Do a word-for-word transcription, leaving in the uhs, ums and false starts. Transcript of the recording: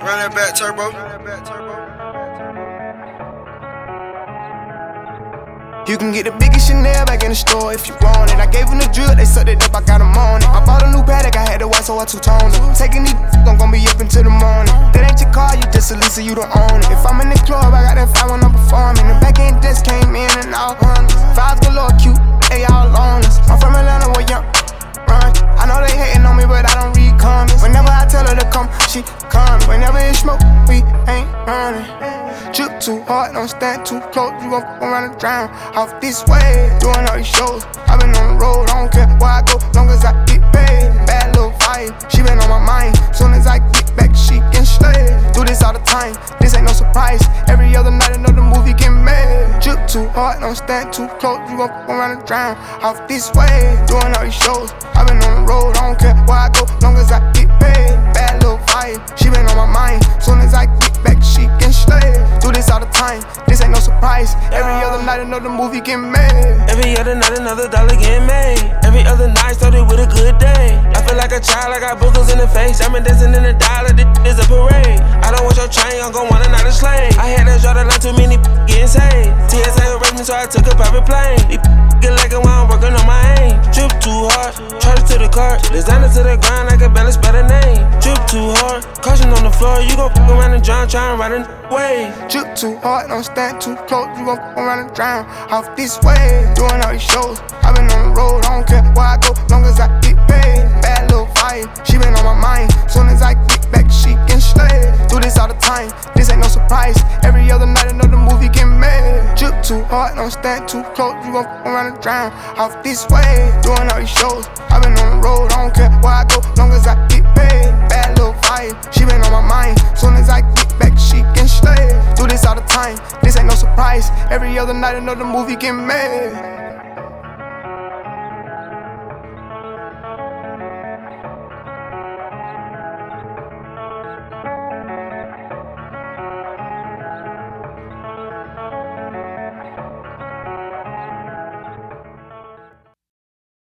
Run that back, turbo. You can get the biggest Chanel back in the store if you want it. I gave them the drill, they sucked it up, I got them on it. I bought a new Patek, I had the white, so I two-toned it. Taking these, I'm gon' be up until the morning. That ain't your car, you just a Lisa, you don't own it. If I'm in the club, I got that five when I'm performing. The back end just came in and all hundreds. Fives galore, cute, they all loneless. I'm from Atlanta, where young run. I know they hating on me, but I don't read comments. Whenever I tell her to come, she comes. Whenever it's smoke, we ain't running. Drip too hard, don't stand too close. You gon' f around and drown off this way. Doing all these shows, I been on the road. I don't care where I go, long as I get paid. Bad little vibe, she been on my mind. Soon as I get back, she can stay. Do this all the time, this ain't no surprise. Every other night, another movie get made. Drip too hard, don't stand too close. You gon' f around and drown off this way. Doing all these shows, I been on the road. I don't care where I go, long as I get paid. Bad little vibe, she been on my mind. Soon as I get back, she can stay. Do this all the time, this ain't no surprise. Every other night another movie get made. Every other night another dollar get made. Every other night started with a good day. I feel like a child, I got boogers in the face. I'm dancing in the dollar, this is a parade. I don't want your chain, I'm gon' want another slave. I had to draw the line, too many getting saved. T S A arrested me, so I took a private plane. These get like it while I'm working on my aim. Drip too hard, charge to the cart. Designer to the ground, I can barely spell the name. Drip too hard, caution on the floor. You gon' f around and drown, try and ride a wave. Drip too hard, don't stand too close. You gon' f around and drown off this way. Doing all these shows, I been on the road. I don't care where I go, long as I get paid. Bad little vibe, she been on my mind. Soon as I get back, she can stay. Do this all the time, this ain't no surprise. Every other night another movie get made. Drip too hard, don't stand too close. You gon' f around and drown off this way. Doing all these shows, I been on the road. I don't care where I go, long as I get paid. Bad little vibe, she been on my mind. Soon as I get back, she can stay. Do this all the time, this ain't no surprise. Every other night another movie get made.